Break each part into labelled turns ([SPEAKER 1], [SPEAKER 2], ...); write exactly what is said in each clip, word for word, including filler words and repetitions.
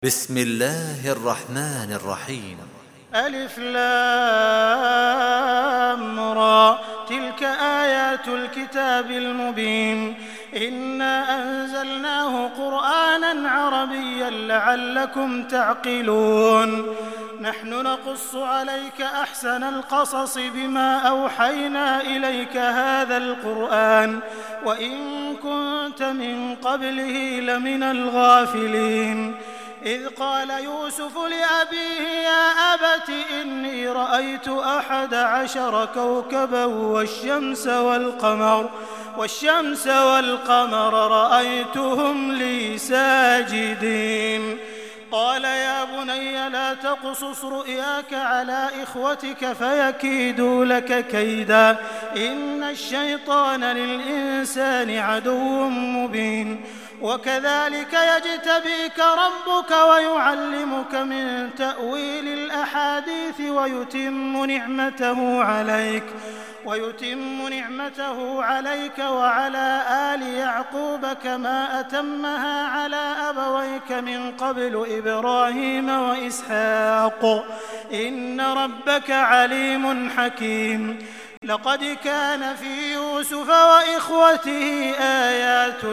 [SPEAKER 1] بسم الله الرحمن الرحيم.
[SPEAKER 2] ألف لام را، تلك آيات الكتاب المبين. إنا أنزلناه قرآنا عربيا لعلكم تعقلون. نحن نقص عليك أحسن القصص بما أوحينا إليك هذا القرآن وإن كنت من قبله لمن الغافلين. إذ قال يوسف لأبيه يا أبت إني رأيت أحد عشر كوكبا والشمس والقمر والشمس والقمر رأيتهم لي ساجدين. قال يا بني لا تقصص رؤياك على إخوتك فيكيدوا لك كيدا إن الشيطان للإنسان عدو مبين. وكذلك يجتبيك ربك ويعلمك من تأويل الأحاديث ويتم نعمته عليك ويتم نعمته عليك وعلى آل يعقوب كما أتمها على أبويك من قبل إبراهيم وإسحاق إن ربك عليم حكيم. لقد كان في يوسف وإخوته آيات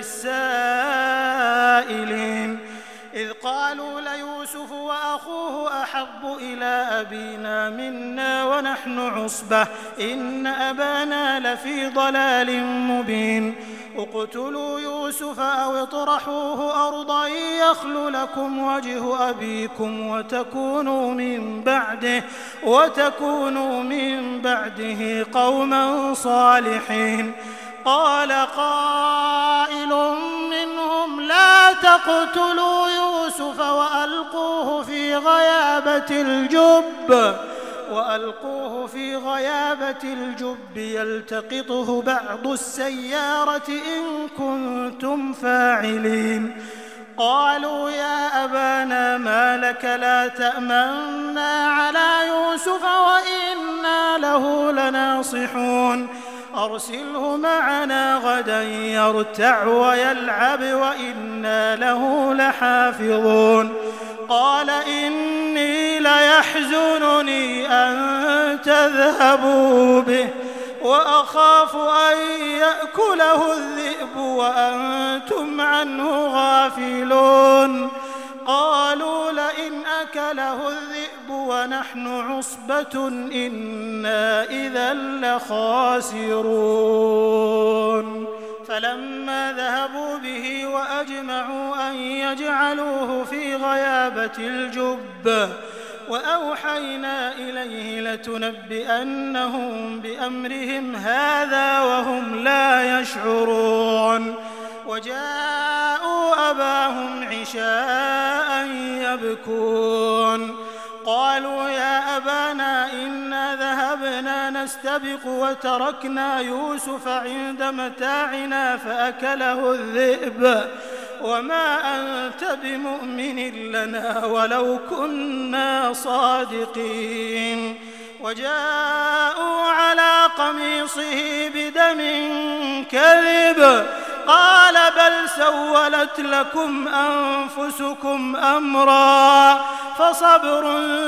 [SPEAKER 2] للسائلين إذ قالوا ليوسف وأخوه أحب إلى أبينا منا ونحن عصبة إن أبانا لفي ضلال مبين. اقتلوا يوسف أو اطرحوه أرضا يخل لكم وجه أبيكم وتكونوا من بعده وتكونوا من بعده قوما صالحين. قال قائل منهم لا تقتلوا يوسف وألقوه في غيابة الجب وألقوه في غيابة الجب يلتقطه بعض السيارة إن كنتم فاعلين. قالوا يا أبانا ما لك لا تأمنا على يوسف وإنا له لناصحون أرسله معنا غدا يرتع ويلعب وإنا له لحافظون. قال إني ليحزنني أن تذهبوا به وأخاف أن يأكله الذئب وأنتم عنه غافلون. قالوا لئن أكله الذئب ونحن عصبة إنا إذا لخاسرون. فلما ذهبوا به وأجمعوا أن يجعلوه في غيابة الجب وأوحينا إليه لتنبئنهم بأمرهم هذا وهم لا يشعرون. وجاءوا أباهم عشاء يبكون. قالوا يا أبانا إنا ذهبنا نستبق وتركنا يوسف عند متاعنا فأكله الذئب وما أنت بمؤمن لنا ولو كنا صادقين. وجاءوا على قميصه بدم كذب قال بل سولت لكم أنفسكم أمرا فصبر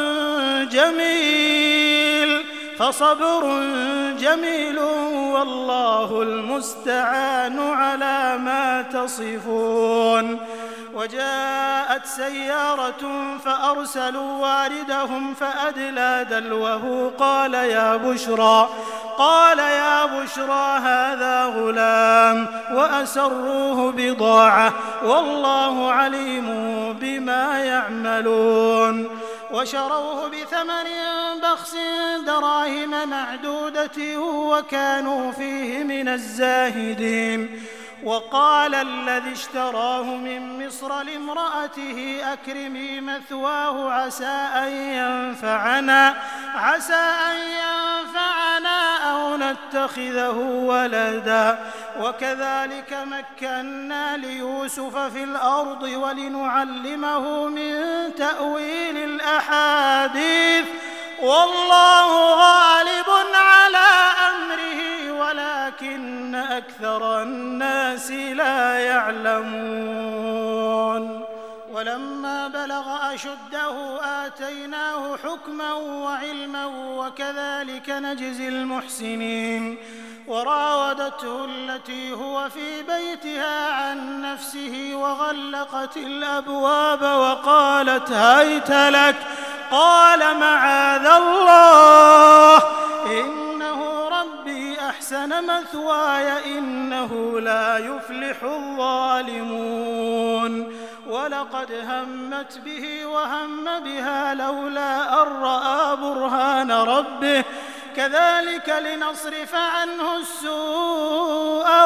[SPEAKER 2] جميل فصبر جميل والله المستعان على ما تصفون. وجاءت سيارة فأرسلوا واردهم فأدلى دلوه قال يا بشرى قال يا بشرى هذا غلام وأسروه بضاعة والله عليم بما يعملون. وشروه بثمن بخس دراهم معدودة وكانوا فيه من الزاهدين. وقال الذي اشتراه من مصر لامرأته أكرمي مثواه عسى أن ينفعنا عسى أن ينفعنا أو نتخذه ولدا. وكذلك مكنا ليوسف في الأرض ولنعلمه من تأويل الأحاديث والله غالب على أمره ولكن أكثر الناس لا يعلمون. ولما بلغ أشده آتيناه حكما وعلما وكذلك نجزي المحسنين وراودته التي هو في بيتها عن نفسه وغلقت الأبواب وقالت هيت لك قال معاذ الله إنه ربي أحسن مثواي إنه لا يفلح الظالمون ولقد همت به وهم بها لولا أن رأى برهان ربه كذلك لنصرف عنه السوء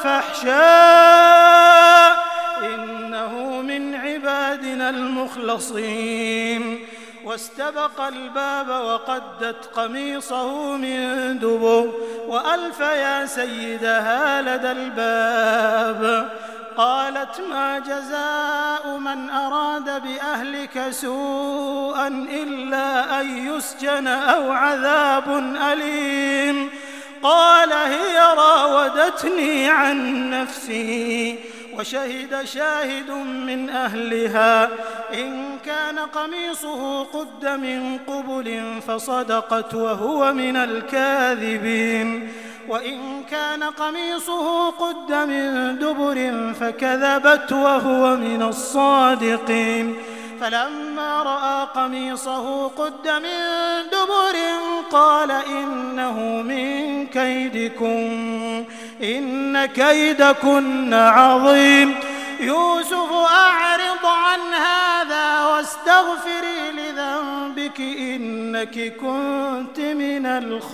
[SPEAKER 2] والفحشاء إنه من عبادنا المخلصين واستبق الباب وقدت قميصه من دبر وألف يا سيدها لدى الباب قالت ما جزاء من أراد بأهلك سوءا إلا أن يسجن أو عذاب أليم قال هي راودتني عن نفسي وشهد شاهد من أهلها إن كان قميصه قد من قبل فصدقت وهو من الكاذبين وإن كان قميصه قد من دبر فكذبت وهو من الصادقين فلما رأى قميصه قد من دبر قال إنه من كيدكن إن كيدكن عظيم يوسف أعرض عن هذا واستغفري لذنبك إنك كنت من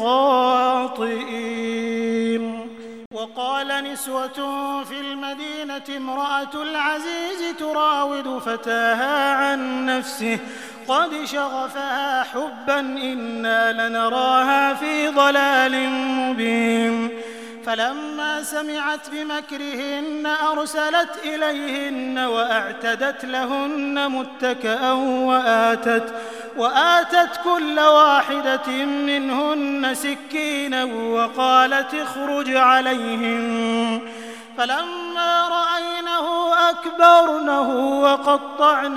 [SPEAKER 2] الخاطئين وقال نسوة في المدينة امرأة العزيز تراود فتاها عن نفسه قد شغفها حبا إنا لنراها في ضلال مبين فلما سمعت بمكرهن أرسلت إليهن وأعتدت لهن متكئا وآتت, وآتت كل واحدة منهن سكينا وقالت اخرج عليهم فلما رأينه أكبرنه وقطعن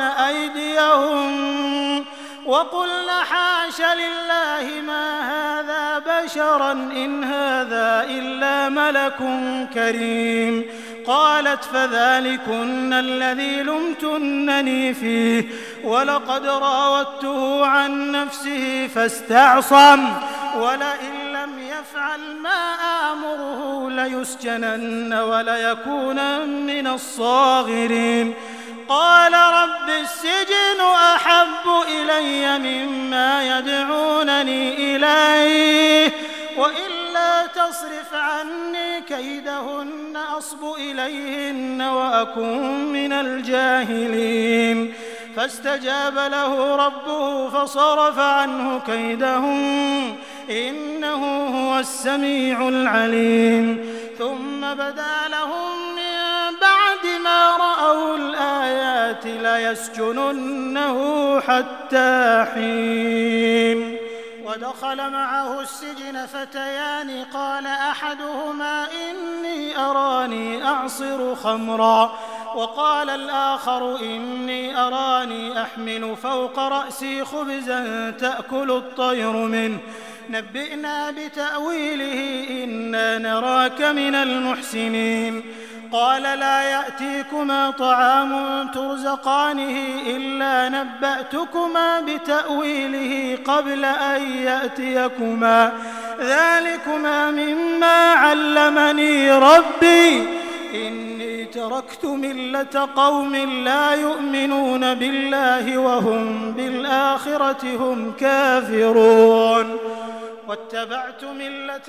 [SPEAKER 2] أيديهم وقلن حاش لله ما هذا بشرا إن هذا إلا ملك كريم قالت فذلكن الذي لمتنني فيه ولقد راودته عن نفسه فاستعصم ولئن لم يفعل ما آمره ليسجنن وليكونن من الصاغرين قال رب السجن أحب إلي مما يدعونني إليه وإلا تصرف عني كيدهن أصب إليهن وأكن من الجاهلين فاستجاب له ربه فصرف عنه كيدهم إنه هو السميع العليم ثم بدا لهم من بعد ما رأوا الآيات ليسجننه حتى حين ودخل معه السجن فتيان قال أحدهما إني أراني أعصر خمرا وقال الآخر إني أراني أحمل فوق رأسي خبزا تأكل الطير منه نبئنا بتأويله إنا نراك من المحسنين قال لا يأتيكما طعام ترزقانه إلا نبأتكما بتأويله قبل أن يأتيكما ذلكما مما علمني ربي إني تركت ملة قوم لا يؤمنون بالله وهم بالآخرة هم كافرون واتبعت ملة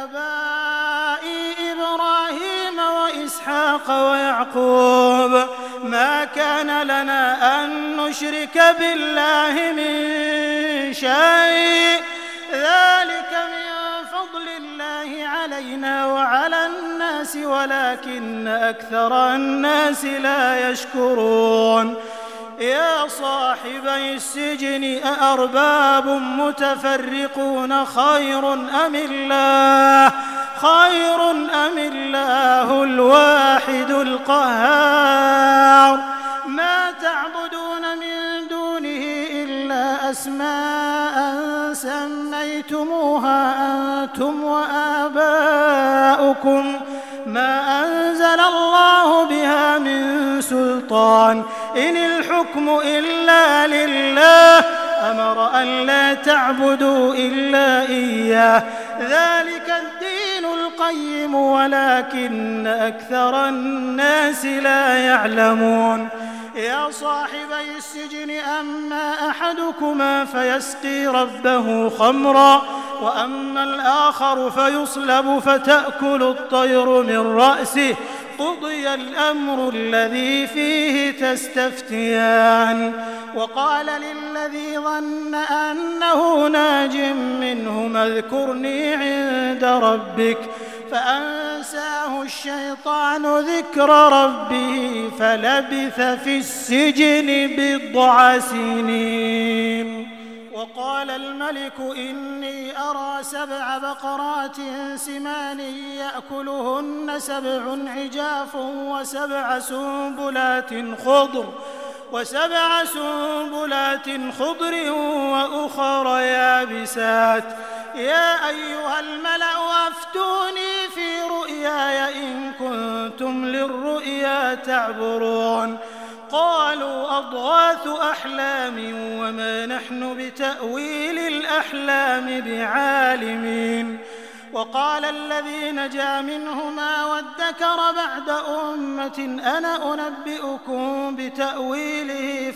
[SPEAKER 2] آبائي إبراهيم وإسحاق ويعقوب ما كان لنا أن نشرك بالله من شيء ذلك من فضل الله علينا وعلى الناس ولكن أكثر الناس لا يشكرون يا صاحبي السجن أأرباب متفرقون خير أم الله خير أم الله الواحد القهار ما تعبدون من أسماء سميتموها أنتم وآباؤكم ما أنزل الله بها من سلطان إن الحكم إلا لله أمر أن لا تعبدوا إلا إياه ذلك الدين القيم ولكن أكثر الناس لا يعلمون يا صاحبي السجن أما أحدكما فيسقي ربه خمرا وأما الآخر فيصلب فتأكل الطير من رأسه قضي الأمر الذي فيه تستفتيان وقال للذي ظن أنه ناج منهما اذكرني عند ربك فأنساه الشيطان ذكر ربه فلبث في السجن بضع سنين وقال الملك إني أرى سبع بقرات سمان يأكلهن سبع عجاف وسبع سنبلات خضر وسبع سنبلات خضر وأخر يابسات يا أيها الملأ أفتوني في رؤياي إن كنتم للرؤيا تعبرون قالوا أضغاث أحلام وما نحن بتأويل الأحلام بعالمين وقال الذي نجا منهما وادكر بعد أمة أنا أنبئكم بتأويله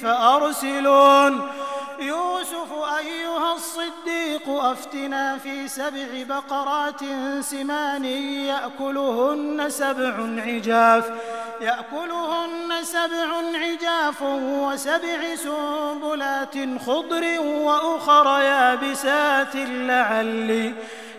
[SPEAKER 2] فأرسلون يوسف أيها الصديق أفتنا في سبع بقرات سمان يأكلهن سبع عجاف يأكلهن سبع عجاف وسبع سنبلات خضر وأخر يابسات لعلي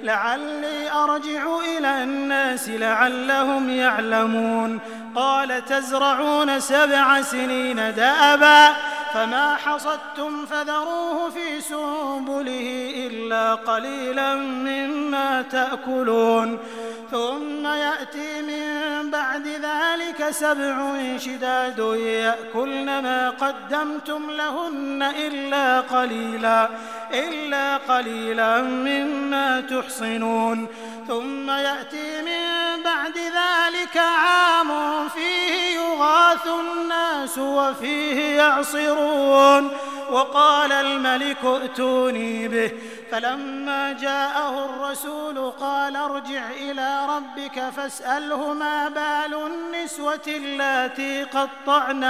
[SPEAKER 2] لعلي أرجع إلى الناس لعلهم يعلمون قال تزرعون سبع سنين دأبا فما حصدتم فذروه في سنبله إلا قليلا مما تأكلون ثم يأتي من بعد ذلك سبع شداد يأكلن ما قدمتم لهن إلا قليلا إلا قليلا مما تحصنون ثم يأتي من بعد ذلك عام فيه يغاث الناس وفيه يعصرون وقال الملك ائتوني به فلما جاءه الرسول قال ارجع إلى ربك فاسأله ما بال النسوة اللاتي قطعن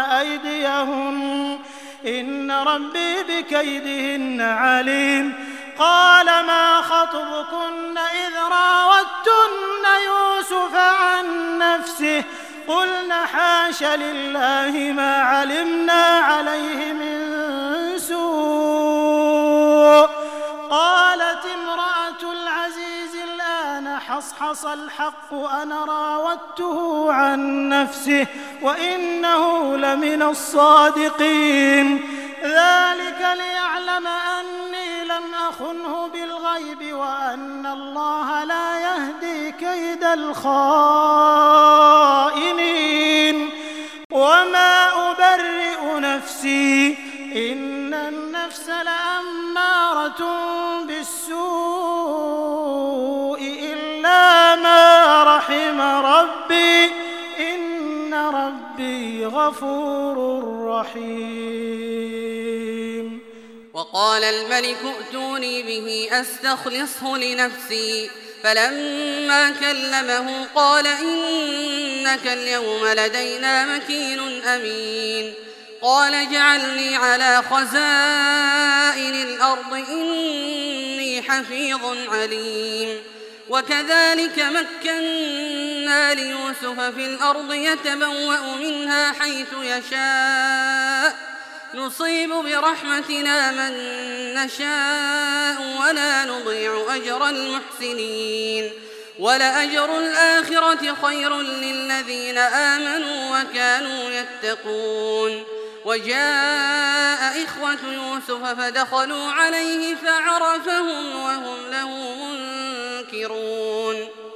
[SPEAKER 2] أيديهن إن ربي بكيدهن عليم قال ما خطبكن إذ راوتن يوسف عن نفسه قلنا حاش لله ما علمنا عليه من سوء قالت امرأة العزيز الآن حصحص الحق أنا راودته عن نفسه وإنه لمن الصادقين ذلك ليعلم أني لم أخنه بالغيب وأن الله لا يهدي كيد الخائنين وما أبرئ نفسي إن النفس لأمارة بالسوء إلا ما رحم ربي إن ربي غفور رحيم
[SPEAKER 3] وقال الملك ائتوني به أستخلصه لنفسي فلما كلمه قال إنك اليوم لدينا مكين أمين قال اجعلني على خزائن الأرض إني حفيظ عليم وكذلك مكنا ليوسف في الأرض يتبوأ منها حيث يشاء نصيب برحمتنا من نشاء ولا نضيع أجر المحسنين ولأجر الآخرة خير للذين آمنوا وكانوا يتقون وجاء إخوة يوسف فدخلوا عليه فعرفهم وهم له منكرون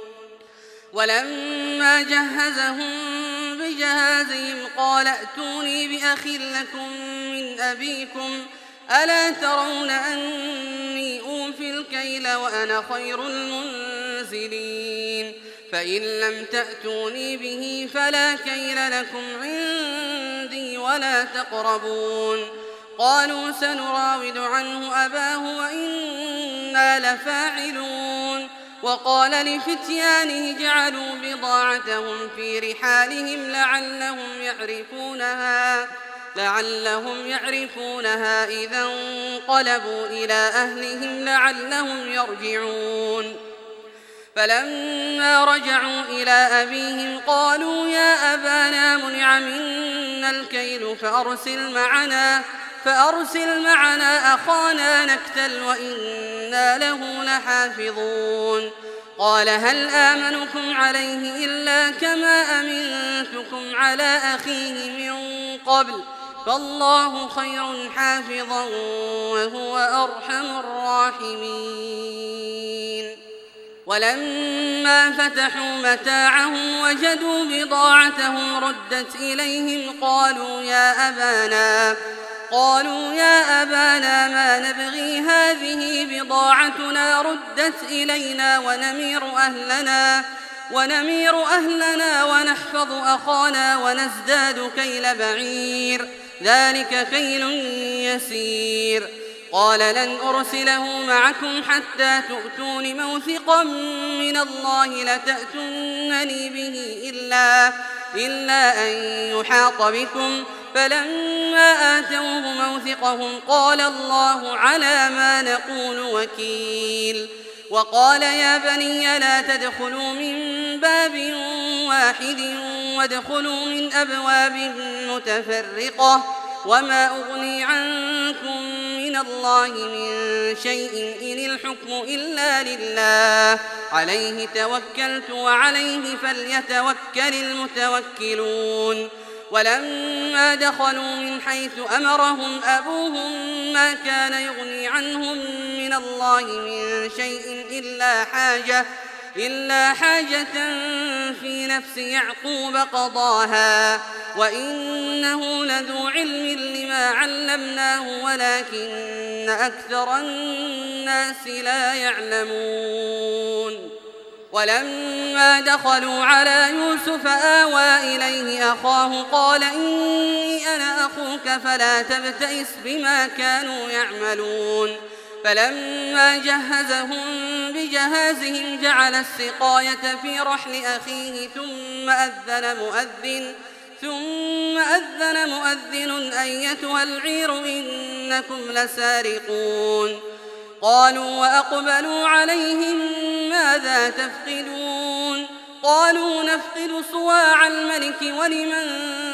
[SPEAKER 3] ولما جهزهم بجهازهم قال ائتوني بأخ لكم من أبيكم ألا ترون أني أوفي الكيل وأنا خير المنزلين فإن لم تأتوني به فلا كيل لكم عندي ولا تقربون قالوا سنراود عنه أباه وإنا لفاعلون وقال لفتيانه جعلوا بضاعتهم في رحالهم لعلهم يعرفونها لعلهم يعرفونها إذا انقلبوا إلى أهلهم لعلهم يرجعون فلما رجعوا إلى أبيهم قالوا يا أبانا منع منا الكيل فأرسل معنا فأرسل معنا أخانا نكتل وإنا له لحافظون قال هل آمنكم عليه إلا كما أمنتكم على أخيه من قبل فالله خير حافظا وهو أرحم الراحمين ولما فتحوا متاعهم وجدوا بضاعتهم ردت إليهم قالوا يا أبانا قالوا يا أبانا ما نبغي هذه بضاعتنا ردت إلينا ونمير أهلنا ونمير أهلنا ونحفظ أخانا ونزداد كيل بعير ذلك كيل يسير قال لن أرسله معكم حتى تؤتون موثقا من الله لتأتونني به إلا, إلا أن يحاط بكم فلما آتوه موثقهم قال الله على ما نقول وكيل وقال يا بني لا تدخلوا من باب واحد وادخلوا من أبواب متفرقة وما أغني عنكم من الله من شيء إن الحكم إلا لله عليه توكلت وعليه فليتوكل المتوكلون ولما دخلوا من حيث أمرهم أبوهم ما كان يغني عنهم من الله من شيء إلا حاجة إلا حاجة في نفس يعقوب قضاها وإنه لذو علم لما علمناه ولكن أكثر الناس لا يعلمون ولما دخلوا على يوسف آوى إليه أخاه قال إني أنا أخوك فلا تبتئس بما كانوا يعملون فلما جهزهم بجهازهم جعل السقاية في رحل أخيه ثم أذن مؤذن ثم أذن مؤذن أيتها العير إنكم لسارقون قالوا وأقبلوا عليهم ماذا تفقدون قالوا نفقد صواع الملك ولمن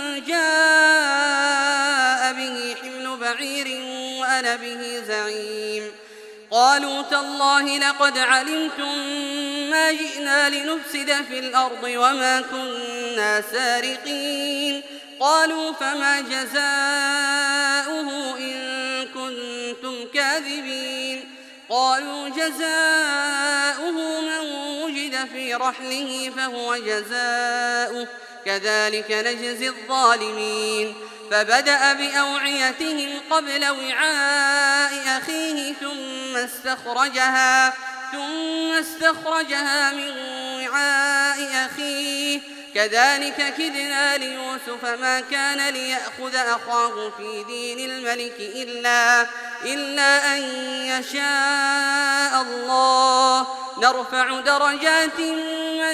[SPEAKER 3] جاء به حمل بعير وأنا به زعيم قالوا تالله لقد علمتم ما جئنا لنفسد في الأرض وما كنا سارقين قالوا فما جزاؤه إن كنتم كاذبين قالوا جزاؤه من وجد في رحله فهو جزاؤه كذلك نجزي الظالمين فبدأ بأوعيتهم قبل وعاء أخيه ثم استخرجها ثم استخرجها من وعاء أخيه كذلك كدنا ليوسف ما كان ليأخذ أخاه في دين الملك إلا, إلا أن يشاء الله نرفع درجات من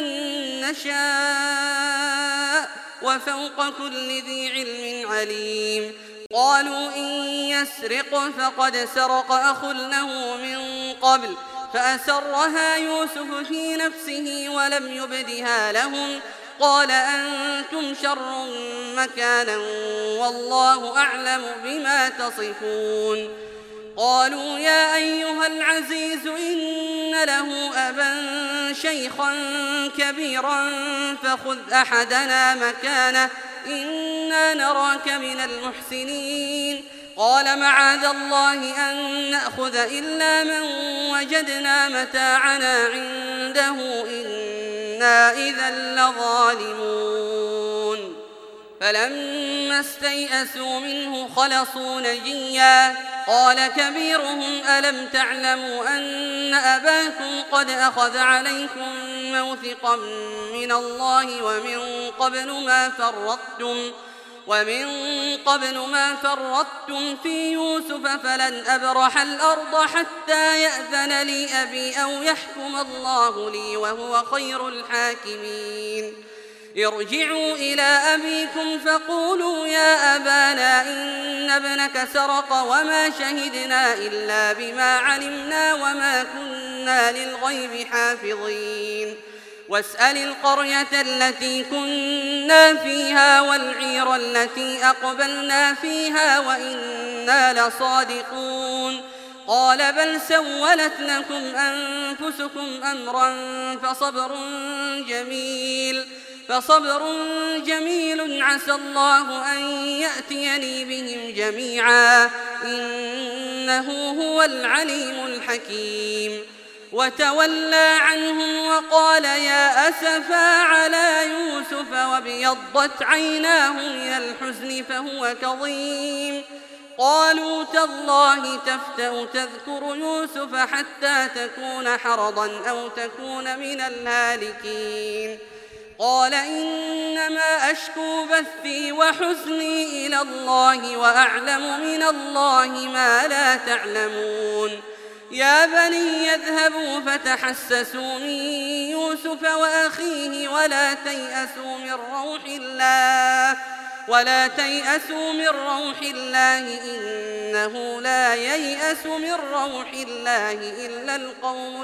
[SPEAKER 3] نشاء وفوق كل ذي علم عليم قالوا إن يسرق فقد سرق أخ له من قبل فأسرها يوسف في نفسه ولم يبدها لهم قال أنتم شر مكانا والله أعلم بما تصفون قالوا يا أيها العزيز إن له أبا شيخا كبيرا فخذ أحدنا مكانه إنا نراك من المحسنين قال معاذ الله أن نأخذ إلا من وجدنا متاعنا عنده إنا إذا لظالمون فلما استيئسوا منه خلصوا نجيا قال كبيرهم ألم تعلموا أن أباكم قد أخذ عليكم موثقا من الله ومن قبل ما فرطتم ومن قبل ما فرطتم في يوسف فلن أبرح الأرض حتى يأذن لي أبي أو يحكم الله لي وهو خير الحاكمين ارجعوا إلى أبيكم فقولوا يا أبانا إن ابنك سرق وما شهدنا إلا بما علمنا وما كنا للغيب حافظين واسأل القرية التي كنا فيها والعير التي أقبلنا فيها وإنا لصادقون قال بل سولت لكم أنفسكم أمرا فصبر جميل فصبر جميل عسى الله أن يأتيني بهم جميعا إنه هو العليم الحكيم وتولى عنهم وقال يا أسفا على يوسف وابيضت عيناه من الحزن فهو كظيم قالوا تالله تفتأ تذكر يوسف حتى تكون حرضا أو تكون من الهالكين قال إنما أشكو بثي وحزني إلى الله وأعلم من الله ما لا تعلمون يا بني يذهبوا فتحسسوا من يوسف وأخيه ولا تيأسوا من روح الله ولا تيأسوا من روح الله إنه لا ييأس من روح الله إلا القوم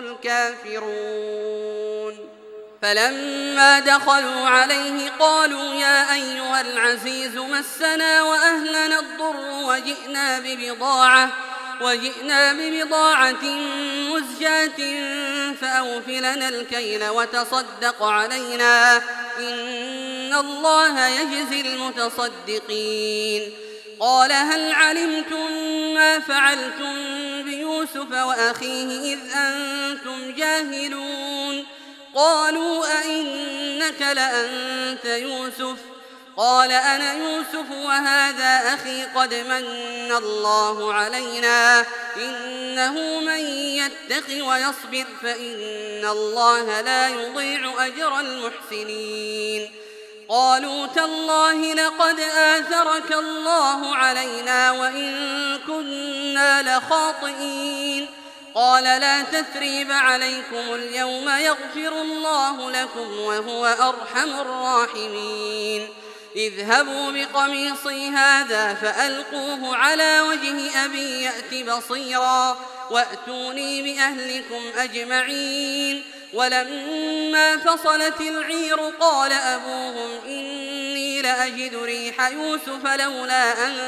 [SPEAKER 3] الكافرون فلما دخلوا عليه قالوا يا أيها العزيز مسنا وأهلنا الضر وجئنا ببضاعة وجئنا ببضاعة مزجاة فأوف لنا الكيل وتصدق علينا إن الله يجزي المتصدقين قال هل علمتم ما فعلتم بيوسف وأخيه إذ أنتم جاهلون قالوا أئنك لأنت يوسف قال أنا يوسف وهذا أخي قد من الله علينا إنه من يتق ويصبر فإن الله لا يضيع أجر المحسنين قالوا تالله لقد آثرك الله علينا وإن كنا لخاطئين قال لا تثريب عليكم اليوم يغفر الله لكم وهو أرحم الراحمين اذهبوا بقميصي هذا فألقوه على وجه أبي يأت بصيرا وأتوني بأهلكم أجمعين ولما فصلت العير قال أبوهم إني لأجد ريح يوسف لولا أن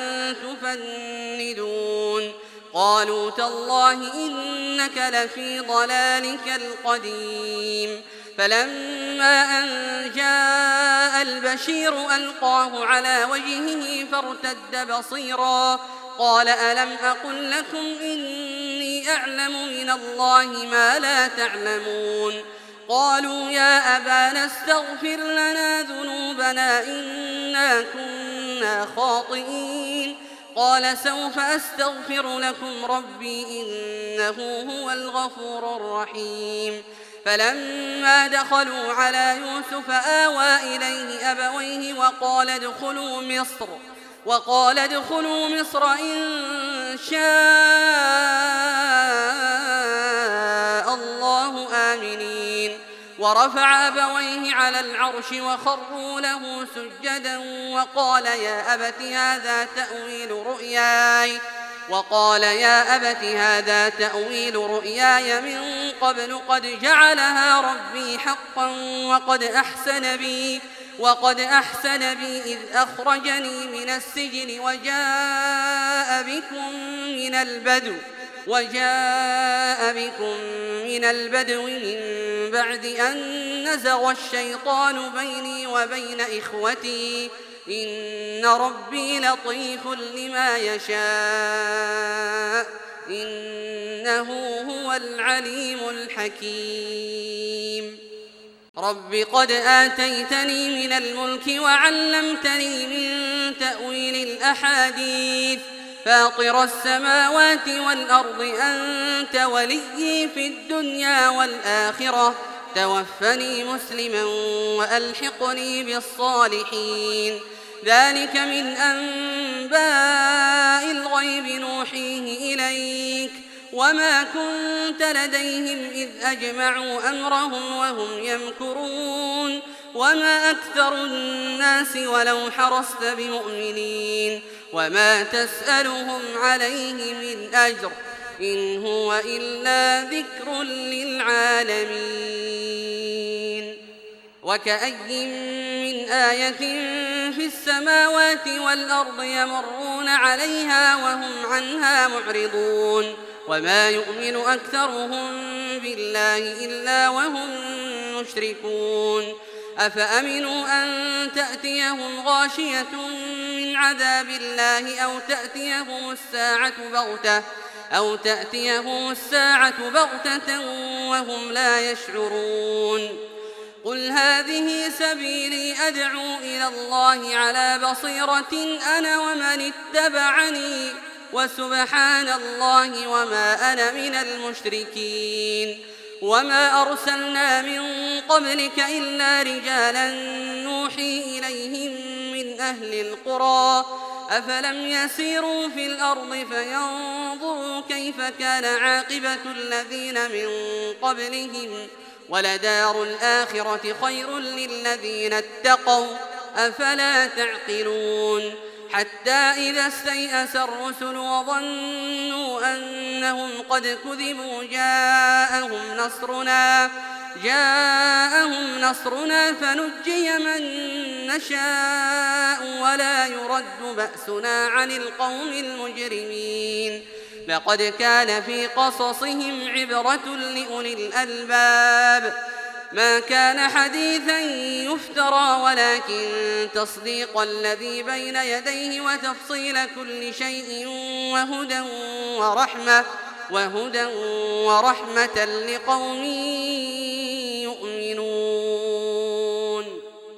[SPEAKER 3] تفندون قالوا تالله إنك لفي ضلالك القديم فلما أن جاء البشير ألقاه على وجهه فارتد بصيرا قال ألم أقل لكم إني أعلم من الله ما لا تعلمون قالوا يا أبانا استغفر لنا ذنوبنا إنا كنا خاطئين قال سوف أستغفر لكم ربي إنه هو الغفور الرحيم فلما دخلوا على يوسف آوى إليه أبويه وقال ادخلوا مصر وقال ادخلوا مصر إن شاء الله آمنين ورفع أبويه على العرش وخروا له سجدا وقال يا أبت هذا تأويل رؤياي وقال يا أبت هذا تأويل رؤياي من قبل قد جعلها ربي حقا وقد أحسن بي وقد أحسن بي إذ أخرجني من السجن وجاء بكم من البدو وجاء بكم من البدو من بعد أن نزغ الشيطان بيني وبين إخوتي إن ربي لطيف لما يشاء إنه هو العليم الحكيم رب قد آتيتني من الملك وعلمتني من تأويل الأحاديث فاطر السماوات والأرض أنت وليي في الدنيا والآخرة توفني مسلما وألحقني بالصالحين ذلك من أنباء الغيب نوحيه إليك وما كنت لديهم إذ أجمعوا أمرهم وهم يمكرون وما أكثر الناس ولو حرصت بمؤمنين وما تسألهم عليه من أجر إن هو إلا ذكر للعالمين وكأي من آية في السماوات والأرض يمرون عليها وهم عنها معرضون وما يؤمن أكثرهم بالله إلا وهم مشركون أفأمنوا أن تأتيهم غاشية من عذاب الله أو تأتيهم الساعة بغتة أو تأتيهم الساعة بغتة وهم لا يشعرون قل هذه سبيلي أدعو إلى الله على بصيرة أنا ومن اتبعني وسبحان الله وما أنا من المشركين وما أرسلنا من قبلك إلا رجالا نوحي إليهم من أهل القرى أفلم يسيروا في الأرض فينظروا كيف كان عاقبة الذين من قبلهم ولدار الآخرة خير للذين اتقوا أفلا تعقلون حتى إذا استيأس الرسل وظنوا أنهم قد كذبوا جاءهم نصرنا جاءهم نصرنا فنجي من نشاء ولا يرد بأسنا عن القوم المجرمين لقد كان في قصصهم عبرة لأولي الألباب ما كان حديثا يفترى ولكن تصديق الذي بين يديه وتفصيل كل شيء وهدى ورحمة وهدى ورحمة لقوم